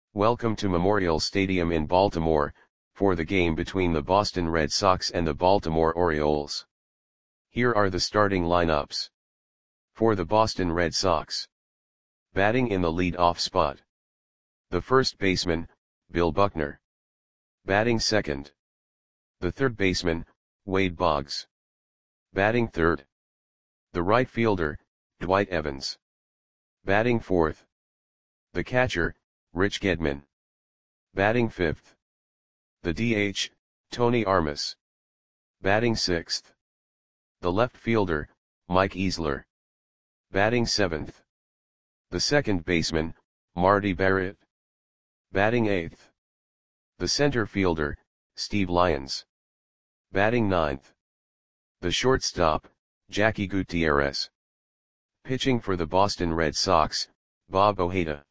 Welcome to Memorial Stadium in Baltimore, for the game between the Boston Red Sox and the Baltimore Orioles. Here are the starting lineups. For the Boston Red Sox. Batting in the lead-off spot. The first baseman, Bill Buckner. Batting second. The third baseman, Wade Boggs. Batting third. The right fielder, Dwight Evans. Batting fourth. The catcher, Rich Gedman. Batting fifth. The DH, Tony Armas. Batting sixth. The left fielder, Mike Easler. Batting seventh. The second baseman, Marty Barrett. Batting eighth. The center fielder, Steve Lyons. Batting ninth. The shortstop, Jackie Gutierrez. Pitching for the Boston Red Sox, Bob Ojeda.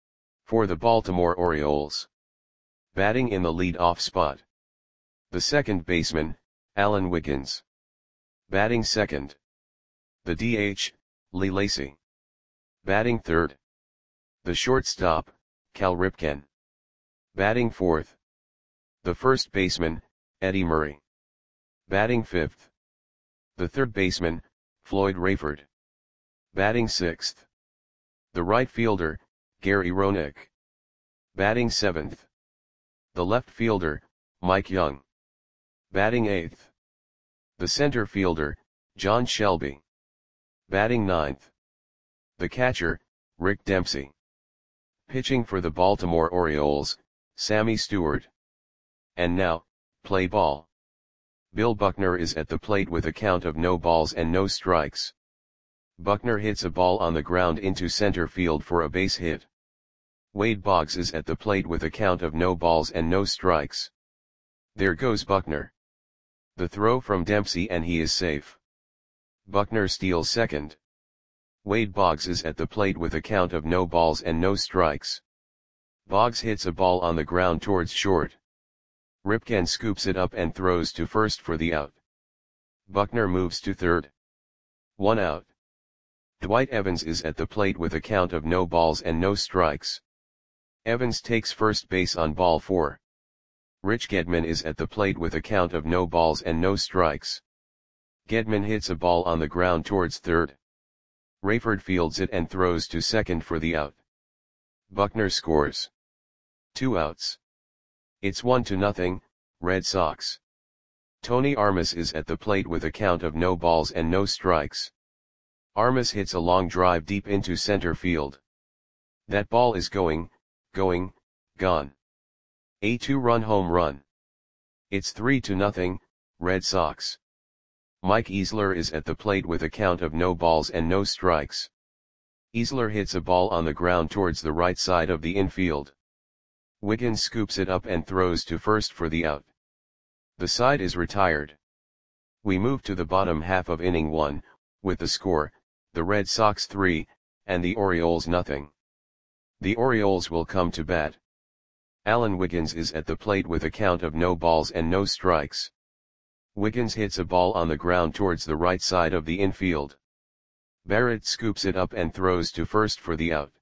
For the Baltimore Orioles. Batting in the lead-off spot. The second baseman, Alan Wiggins. Batting second. The DH, Lee Lacy. Batting third. The shortstop, Cal Ripken. Batting fourth. The first baseman, Eddie Murray. Batting fifth. The third baseman, Floyd Rayford. Batting sixth. The right fielder, Gary Roenick. Batting seventh. The left fielder, Mike Young. Batting eighth. The center fielder, John Shelby. Batting ninth. The catcher, Rick Dempsey. Pitching for the Baltimore Orioles, Sammy Stewart. And now, play ball. Bill Buckner is at the plate with a count of no balls and no strikes. Buckner hits a ball on the ground into center field for a base hit. Wade Boggs is at the plate with a count of no balls and no strikes. There goes Buckner. The throw from Dempsey and he is safe. Buckner steals second. Wade Boggs is at the plate with a count of no balls and no strikes. Boggs hits a ball on the ground towards short. Ripken scoops it up and throws to first for the out. Buckner moves to third. 1 out. Dwight Evans is at the plate with a count of no balls and no strikes. Evans takes first base on ball 4. Rich Gedman is at the plate with a count of no balls and no strikes. Gedman hits a ball on the ground towards third. Rayford fields it and throws to second for the out. Buckner scores. 2 outs. It's 1-0, Red Sox. Tony Armas is at the plate with a count of no balls and no strikes. Armas hits a long drive deep into center field. That ball is gone. A 2-run home run. It's 3-0, Red Sox. Mike Easler is at the plate with a count of no balls and no strikes. Easler hits a ball on the ground towards the right side of the infield. Wiggins scoops it up and throws to first for the out. The side is retired. We move to the bottom half of inning 1, with the score, the Red Sox 3, and the Orioles 0. The Orioles will come to bat. Alan Wiggins is at the plate with a count of no balls and no strikes. Wiggins hits a ball on the ground towards the right side of the infield. Barrett scoops it up and throws to first for the out.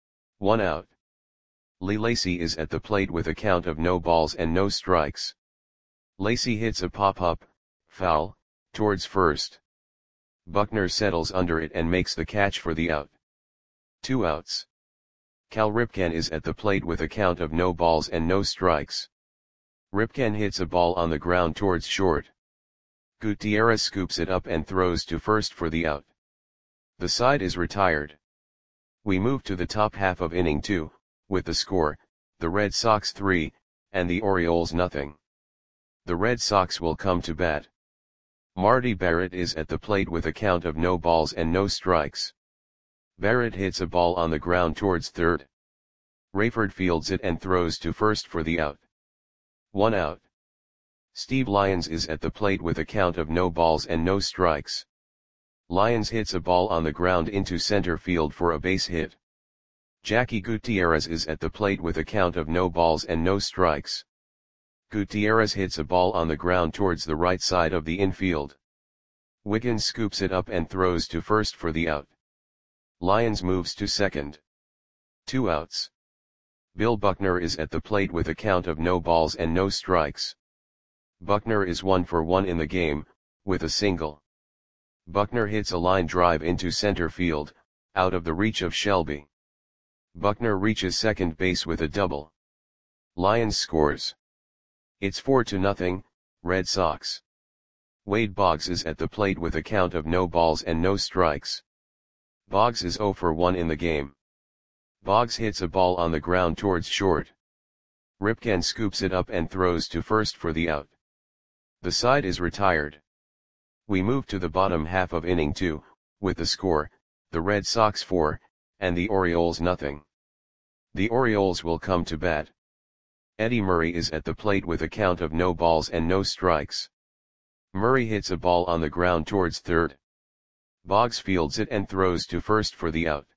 1 out. Lee Lacy is at the plate with a count of no balls and no strikes. Lacy hits a pop-up, foul, towards first. Buckner settles under it and makes the catch for the out. 2 outs. Cal Ripken is at the plate with a count of no balls and no strikes. Ripken hits a ball on the ground towards short. Gutierrez scoops it up and throws to first for the out. The side is retired. We move to the top half of inning 2, with the score, the Red Sox 3, and the Orioles 0. The Red Sox will come to bat. Marty Barrett is at the plate with a count of no balls and no strikes. Barrett hits a ball on the ground towards third. Rayford fields it and throws to first for the out. 1 out. Steve Lyons is at the plate with a count of no balls and no strikes. Lyons hits a ball on the ground into center field for a base hit. Jackie Gutierrez is at the plate with a count of no balls and no strikes. Gutierrez hits a ball on the ground towards the right side of the infield. Wiggins scoops it up and throws to first for the out. Lyons moves to second. 2 outs. Bill Buckner is at the plate with a count of no balls and no strikes. Buckner is 1 for 1 in the game, with a single. Buckner hits a line drive into center field, out of the reach of Shelby. Buckner reaches second base with a double. Lions scores. It's 4-0, Red Sox. Wade Boggs is at the plate with a count of no balls and no strikes. Boggs is 0 for 1 in the game. Boggs hits a ball on the ground towards short. Ripken scoops it up and throws to first for the out. The side is retired. We move to the bottom half of inning 2, with the score, the Red Sox 4, and the Orioles nothing. The Orioles will come to bat. Eddie Murray is at the plate with a count of no balls and no strikes. Murray hits a ball on the ground towards third. Boggs fields it and throws to first for the out.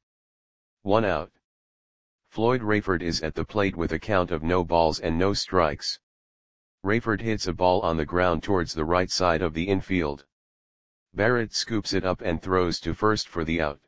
1 out. Floyd Rayford is at the plate with a count of no balls and no strikes. Rayford hits a ball on the ground towards the right side of the infield. Barrett scoops it up and throws to first for the out.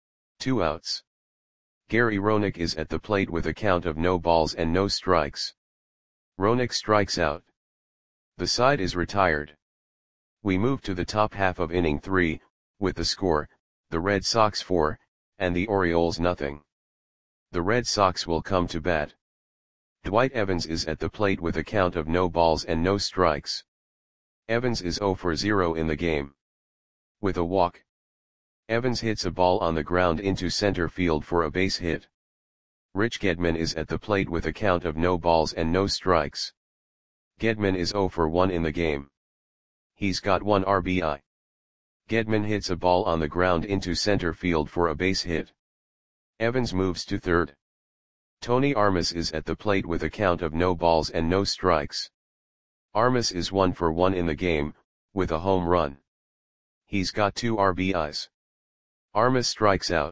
2 outs. Gary Roenick is at the plate with a count of no balls and no strikes. Roenick strikes out. The side is retired. We move to the top half of inning 3, with the score, the Red Sox 4, and the Orioles nothing. The Red Sox will come to bat. Dwight Evans is at the plate with a count of no balls and no strikes. Evans is 0 for 0 in the game. With a walk. Evans hits a ball on the ground into center field for a base hit. Rich Gedman is at the plate with a count of no balls and no strikes. Gedman is 0 for 1 in the game. He's got 1 RBI. Gedman hits a ball on the ground into center field for a base hit. Evans moves to third. Tony Armas is at the plate with a count of no balls and no strikes. Armas is 1 for 1 in the game, with a home run. He's got 2 RBIs. Armas strikes out.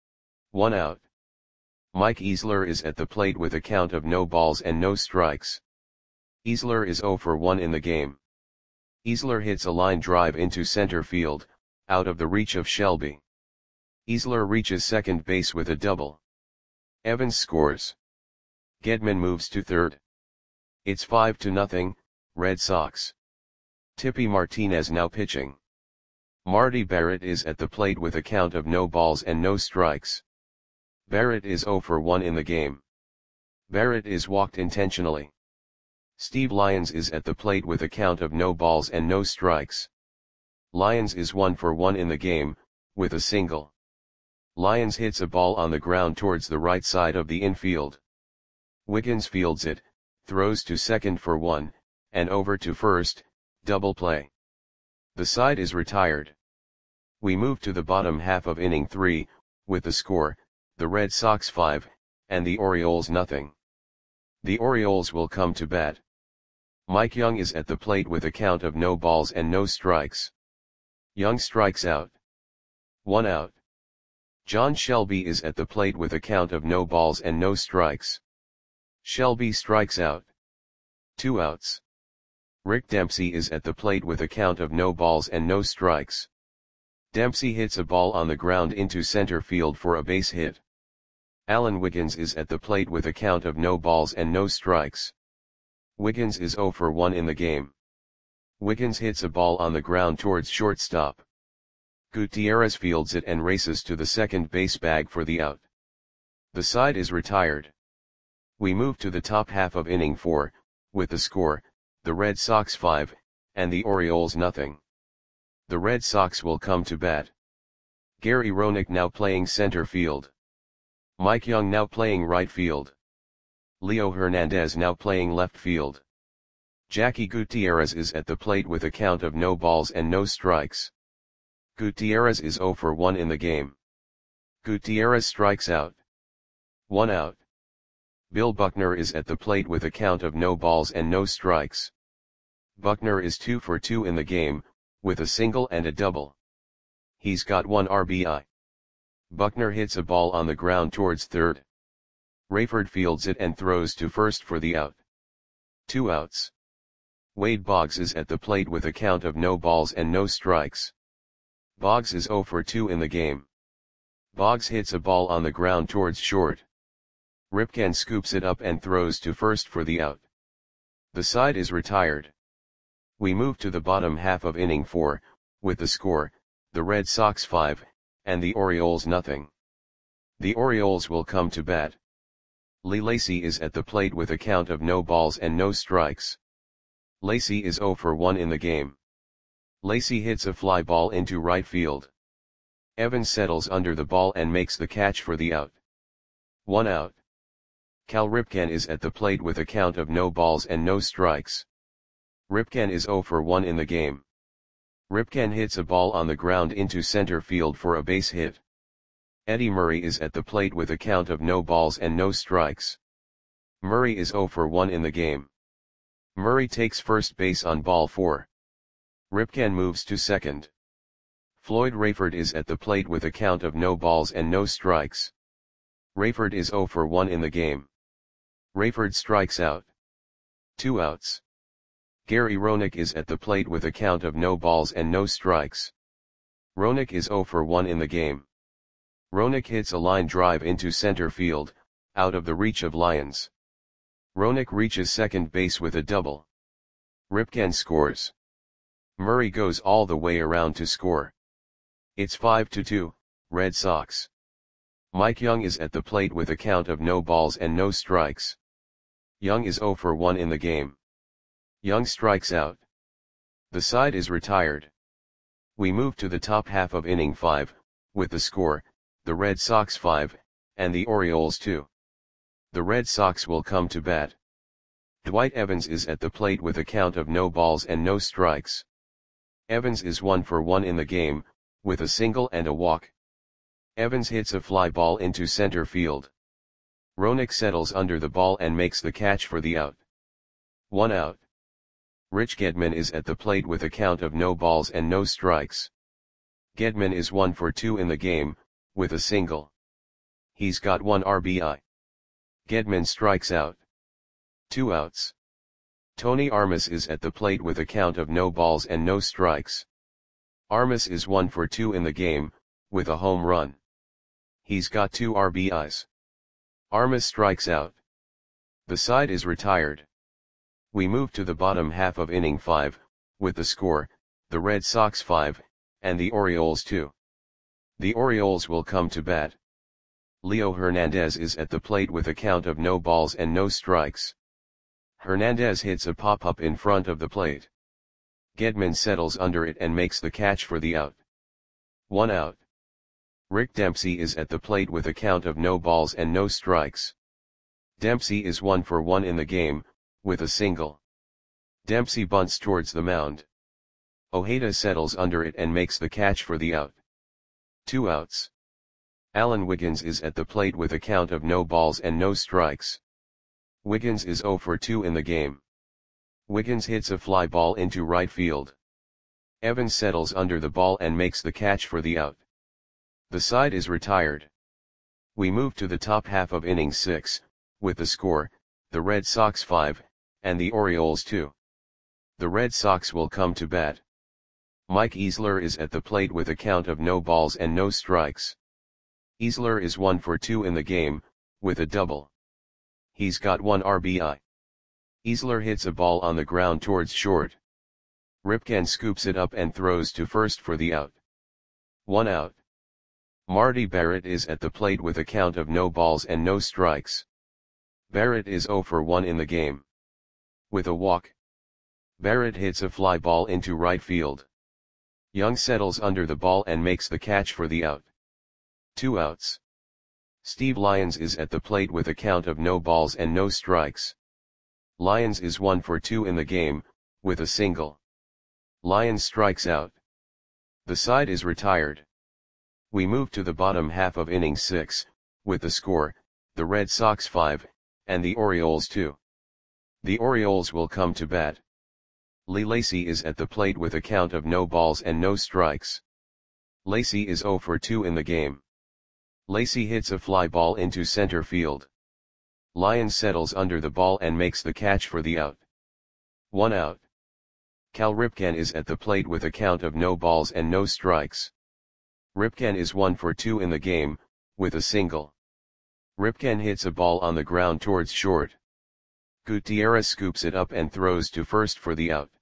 1 out. Mike Easler is at the plate with a count of no balls and no strikes. Easler is 0 for 1 in the game. Easler hits a line drive into center field, out of the reach of Shelby. Easler reaches second base with a double. Evans scores. Gedman moves to third. It's 5-0, Red Sox. Tippy Martinez now pitching. Marty Barrett is at the plate with a count of no balls and no strikes. Barrett is 0 for 1 in the game. Barrett is walked intentionally. Steve Lyons is at the plate with a count of no balls and no strikes. Lyons is 1 for 1 in the game, with a single. Lyons hits a ball on the ground towards the right side of the infield. Wiggins fields it, throws to second for 1, and over to first, double play. The side is retired. We move to the bottom half of inning 3, with the score, the Red Sox 5, and the Orioles nothing. The Orioles will come to bat. Mike Young is at the plate with a count of no balls and no strikes. Young strikes out. 1 out. John Shelby is at the plate with a count of no balls and no strikes. Shelby strikes out. 2 outs. Rick Dempsey is at the plate with a count of no balls and no strikes. Dempsey hits a ball on the ground into center field for a base hit. Alan Wiggins is at the plate with a count of no balls and no strikes. Wiggins is 0 for 1 in the game. Wiggins hits a ball on the ground towards shortstop. Gutierrez fields it and races to the second base bag for the out. The side is retired. We move to the top half of inning 4, with the score, the Red Sox 5, and the Orioles nothing. The Red Sox will come to bat. Gary Roenick now playing center field. Mike Young now playing right field. Leo Hernandez now playing left field. Jackie Gutierrez is at the plate with a count of no balls and no strikes. Gutierrez is 0 for 1 in the game. Gutierrez strikes out. 1 out. Bill Buckner is at the plate with a count of no balls and no strikes. Buckner is 2 for 2 in the game, with a single and a double. He's got 1 RBI. Buckner hits a ball on the ground towards third. Rayford fields it and throws to first for the out. 2 outs. Wade Boggs is at the plate with a count of no balls and no strikes. Boggs is 0 for 2 in the game. Boggs hits a ball on the ground towards short. Ripken scoops it up and throws to first for the out. The side is retired. We move to the bottom half of inning 4, with the score, the Red Sox 5, and the Orioles nothing. The Orioles will come to bat. Lee Lacy is at the plate with a count of no balls and no strikes. Lacy is 0 for 1 in the game. Lacy hits a fly ball into right field. Evans settles under the ball and makes the catch for the out. 1 out. Cal Ripken is at the plate with a count of no balls and no strikes. Ripken is 0 for 1 in the game. Ripken hits a ball on the ground into center field for a base hit. Eddie Murray is at the plate with a count of no balls and no strikes. Murray is 0 for 1 in the game. Murray takes first base on ball 4. Ripken moves to second. Floyd Rayford is at the plate with a count of no balls and no strikes. Rayford is 0 for 1 in the game. Rayford strikes out. 2 outs. Gary Roenick is at the plate with a count of no balls and no strikes. Roenick is 0 for 1 in the game. Roenick hits a line drive into center field, out of the reach of Lyons. Roenick reaches second base with a double. Ripken scores. Murray goes all the way around to score. It's 5-2, Red Sox. Mike Young is at the plate with a count of no balls and no strikes. Young is 0 for 1 in the game. Young strikes out. The side is retired. We move to the top half of inning 5, with the score, the Red Sox 5, and the Orioles 2. The Red Sox will come to bat. Dwight Evans is at the plate with a count of no balls and no strikes. Evans is 1 for 1 in the game, with a single and a walk. Evans hits a fly ball into center field. Roenick settles under the ball and makes the catch for the out. 1 out. Rich Gedman is at the plate with a count of no balls and no strikes. Gedman is 1 for 2 in the game, with a single. He's got 1 RBI. Gedman strikes out. 2 outs. Tony Armas is at the plate with a count of no balls and no strikes. Armas is 1 for 2 in the game, with a home run. He's got 2 RBIs. Armas strikes out. The side is retired. We move to the bottom half of inning 5, with the score, the Red Sox 5, and the Orioles 2. The Orioles will come to bat. Leo Hernandez is at the plate with a count of no balls and no strikes. Hernandez hits a pop-up in front of the plate. Gedman settles under it and makes the catch for the out. 1 out. Rick Dempsey is at the plate with a count of no balls and no strikes. Dempsey is 1 for 1 in the game, with a single. Dempsey bunts towards the mound. Ojeda settles under it and makes the catch for the out. 2 outs. Alan Wiggins is at the plate with a count of no balls and no strikes. Wiggins is 0 for 2 in the game. Wiggins hits a fly ball into right field. Evans settles under the ball and makes the catch for the out. The side is retired. We move to the top half of inning 6, with the score, the Red Sox 5, and the Orioles 2. The Red Sox will come to bat. Mike Easler is at the plate with a count of no balls and no strikes. Easler is 1 for 2 in the game, with a double. He's got 1 RBI. Easler hits a ball on the ground towards short. Ripken scoops it up and throws to first for the out. 1 out. Marty Barrett is at the plate with a count of no balls and no strikes. Barrett is 0 for 1 in the game. With a walk. Barrett hits a fly ball into right field. Young settles under the ball and makes the catch for the out. 2 outs. Steve Lyons is at the plate with a count of no balls and no strikes. Lyons is 1 for 2 in the game, with a single. Lyons strikes out. The side is retired. We move to the bottom half of inning 6, with the score, the Red Sox 5, and the Orioles 2. The Orioles will come to bat. Lee Lacy is at the plate with a count of no balls and no strikes. Lacy is 0 for 2 in the game. Lacy hits a fly ball into center field. Lyons settles under the ball and makes the catch for the out. 1 out. Cal Ripken is at the plate with a count of no balls and no strikes. Ripken is 1 for 2 in the game, with a single. Ripken hits a ball on the ground towards short. Gutierrez scoops it up and throws to first for the out.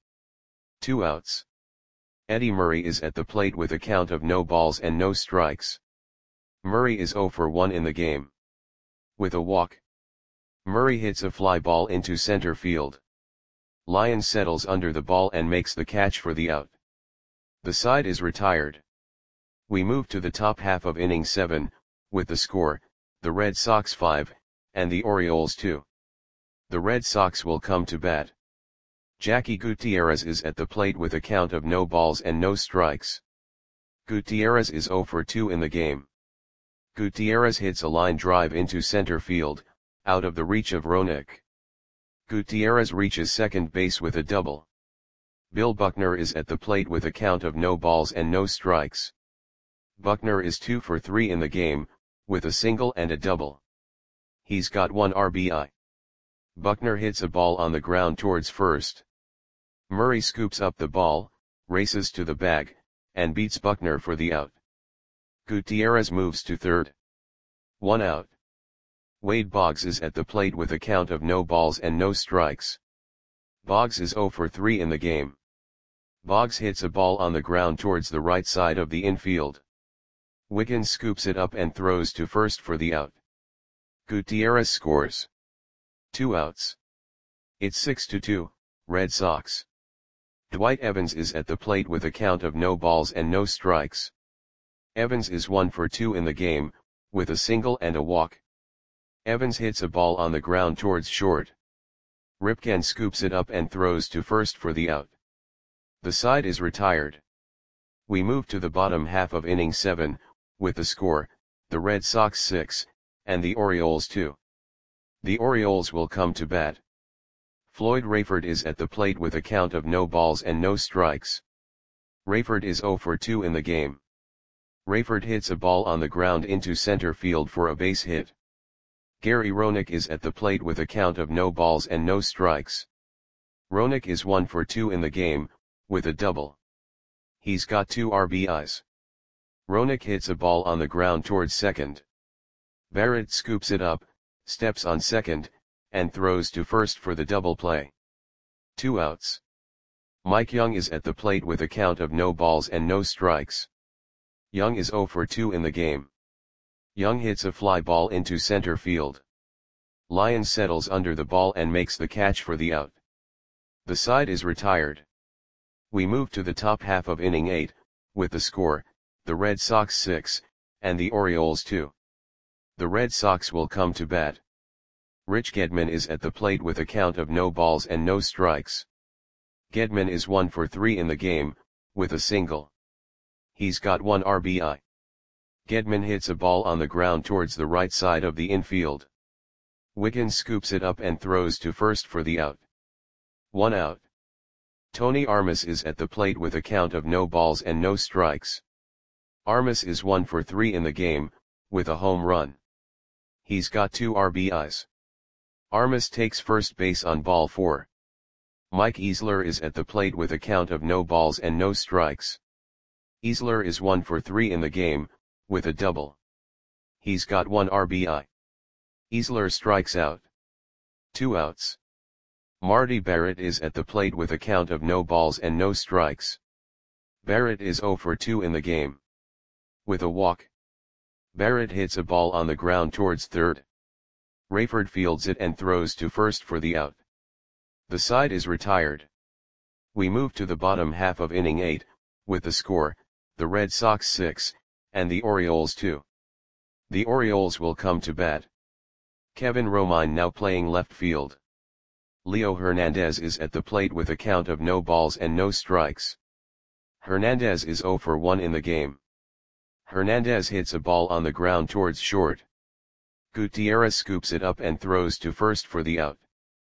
2 outs. Eddie Murray is at the plate with a count of no balls and no strikes. Murray is 0 for 1 in the game. With a walk, Murray hits a fly ball into center field. Lyons settles under the ball and makes the catch for the out. The side is retired. We move to the top half of inning 7, with the score, the Red Sox 5, and the Orioles 2. The Red Sox will come to bat. Jackie Gutierrez is at the plate with a count of no balls and no strikes. Gutierrez is 0 for 2 in the game. Gutierrez hits a line drive into center field, out of the reach of Roenick. Gutierrez reaches second base with a double. Bill Buckner is at the plate with a count of no balls and no strikes. Buckner is 2 for 3 in the game, with a single and a double. He's got 1 RBI. Buckner hits a ball on the ground towards first. Murray scoops up the ball, races to the bag, and beats Buckner for the out. Gutierrez moves to third. 1 out. Wade Boggs is at the plate with a count of no balls and no strikes. Boggs is 0 for 3 in the game. Boggs hits a ball on the ground towards the right side of the infield. Wiggins scoops it up and throws to first for the out. Gutierrez scores. 2 outs. It's 6-2, Red Sox. Dwight Evans is at the plate with a count of no balls and no strikes. Evans is 1 for 2 in the game, with a single and a walk. Evans hits a ball on the ground towards short. Ripken scoops it up and throws to first for the out. The side is retired. We move to the bottom half of inning 7, with the score, the Red Sox 6, and the Orioles 2. The Orioles will come to bat. Floyd Rayford is at the plate with a count of no balls and no strikes. Rayford is 0 for 2 in the game. Rayford hits a ball on the ground into center field for a base hit. Gary Roenick is at the plate with a count of no balls and no strikes. Roenick is 1 for 2 in the game, with a double. He's got 2 RBIs. Roenick hits a ball on the ground towards second. Barrett scoops it up, steps on second, and throws to first for the double play. 2 outs. Mike Young is at the plate with a count of no balls and no strikes. Young is 0 for 2 in the game. Young hits a fly ball into center field. Lyons settles under the ball and makes the catch for the out. The side is retired. We move to the top half of inning 8, with the score, the Red Sox 6, and the Orioles 2. The Red Sox will come to bat. Rich Gedman is at the plate with a count of no balls and no strikes. Gedman is 1 for 3 in the game, with a single. He's got 1 RBI. Gedman hits a ball on the ground towards the right side of the infield. Wiggins scoops it up and throws to first for the out. 1 out. Tony Armas is at the plate with a count of no balls and no strikes. Armas is 1 for 3 in the game, with a home run. He's got 2 RBIs. Armas takes first base on ball 4. Mike Easler is at the plate with a count of no balls and no strikes. Easler is 1 for 3 in the game, with a double. He's got 1 RBI. Easler strikes out. 2 outs. Marty Barrett is at the plate with a count of no balls and no strikes. Barrett is 0 for 2 in the game. With a walk, Barrett hits a ball on the ground towards third. Rayford fields it and throws to first for the out. The side is retired. We move to the bottom half of inning 8, with the score, the Red Sox 6, and the Orioles 2. The Orioles will come to bat. Kevin Romine now playing left field. Leo Hernandez is at the plate with a count of no balls and no strikes. Hernandez is 0 for 1 in the game. Hernandez hits a ball on the ground towards short. Gutierrez scoops it up and throws to first for the out.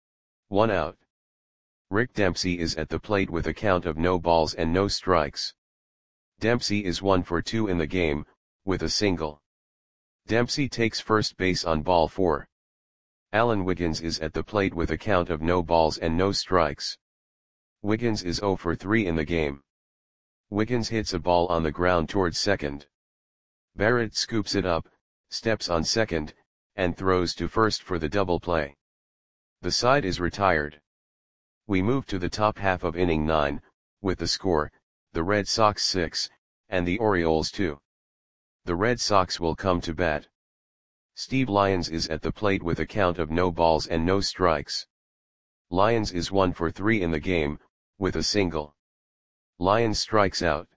1 out. Rick Dempsey is at the plate with a count of no balls and no strikes. Dempsey is 1 for 2 in the game, with a single. Dempsey takes first base on ball 4. Alan Wiggins is at the plate with a count of no balls and no strikes. Wiggins is 0 for 3 in the game. Wiggins hits a ball on the ground towards second. Barrett scoops it up, steps on second, and throws to first for the double play. The side is retired. We move to the top half of inning 9, with the score, the Red Sox 6, and the Orioles 2. The Red Sox will come to bat. Steve Lyons is at the plate with a count of no balls and no strikes. Lyons is 1 for 3 in the game, with a single. Lyons strikes out.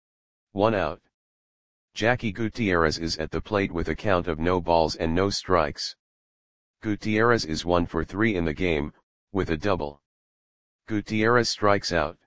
1 out. Jackie Gutierrez is at the plate with a count of no balls and no strikes. Gutierrez is 1 for 3 in the game, with a double. Gutierrez strikes out.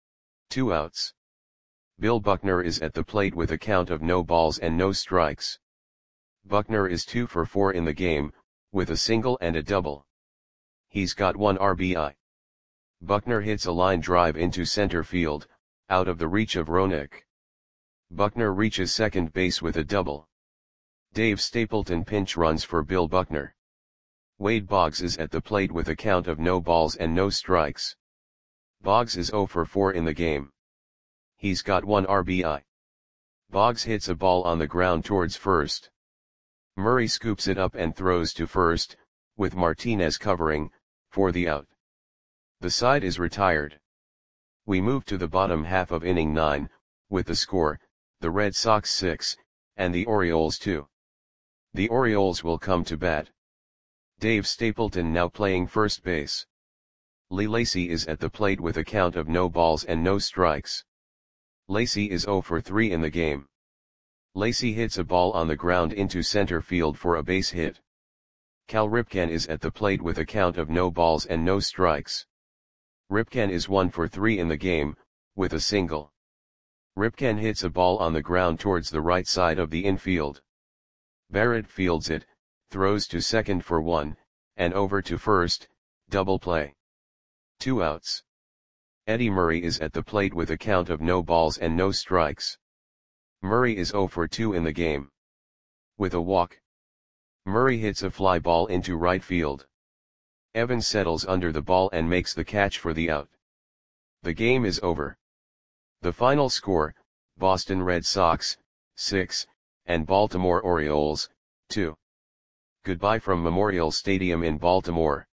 2 outs. Bill Buckner is at the plate with a count of no balls and no strikes. Buckner is 2 for 4 in the game, with a single and a double. He's got 1 RBI. Buckner hits a line drive into center field, out of the reach of Roenick. Buckner reaches second base with a double. Dave Stapleton pinch runs for Bill Buckner. Wade Boggs is at the plate with a count of no balls and no strikes. Boggs is 0 for 4 in the game. He's got 1 RBI. Boggs hits a ball on the ground towards first. Murray scoops it up and throws to first, with Martinez covering, for the out. The side is retired. We move to the bottom half of inning 9, with the score, the Red Sox 6, and the Orioles 2. The Orioles will come to bat. Dave Stapleton now playing first base. Lee Lacy is at the plate with a count of no balls and no strikes. Lacy is 0 for 3 in the game. Lacy hits a ball on the ground into center field for a base hit. Cal Ripken is at the plate with a count of no balls and no strikes. Ripken is 1 for 3 in the game, with a single. Ripken hits a ball on the ground towards the right side of the infield. Barrett fields it, throws to second for 1, and over to first, double play. 2 outs. Eddie Murray is at the plate with a count of no balls and no strikes. Murray is 0 for 2 in the game. With a walk. Murray hits a fly ball into right field. Evans settles under the ball and makes the catch for the out. The game is over. The final score, Boston Red Sox, 6, and Baltimore Orioles, 2. Goodbye from Memorial Stadium in Baltimore.